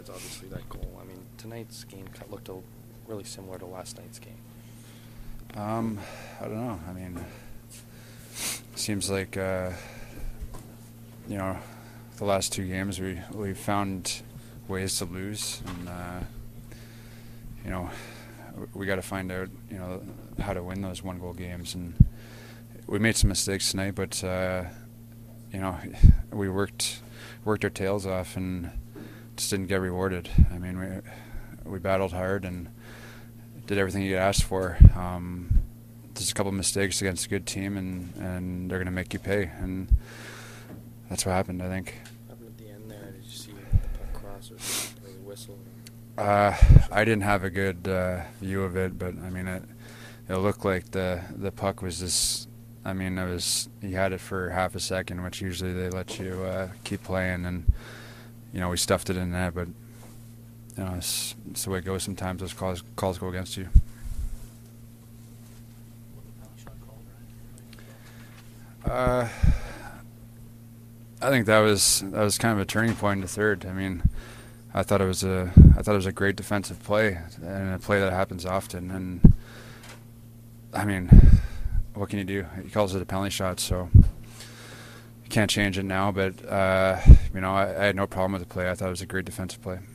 It's obviously that goal. I mean, tonight's game looked really similar to last night's game. I don't know. I mean, seems like the last two games we found ways to lose, and we got to find out how to win those 1-goal games. And we made some mistakes tonight, but we worked our tails off and just didn't get rewarded. I mean, we battled hard and did everything you asked for. Just a couple of mistakes against a good team, and they're going to make you pay, and that's what happened, I think. What happened at the end there? Did you see the puck cross or the whistle? I didn't have a good view of it, but I mean, it looked like the puck was just. I mean, he had it for half a second, which usually they let you keep playing, and we stuffed it in net, but it's the way it goes sometimes. Those calls go against you. I think that was kind of a turning point in the third. I mean, I thought it was a great defensive play, and a play that happens often. And I mean, what can you do? He calls it a penalty shot, so you can't change it now. But I had no problem with the play. I thought it was a great defensive play.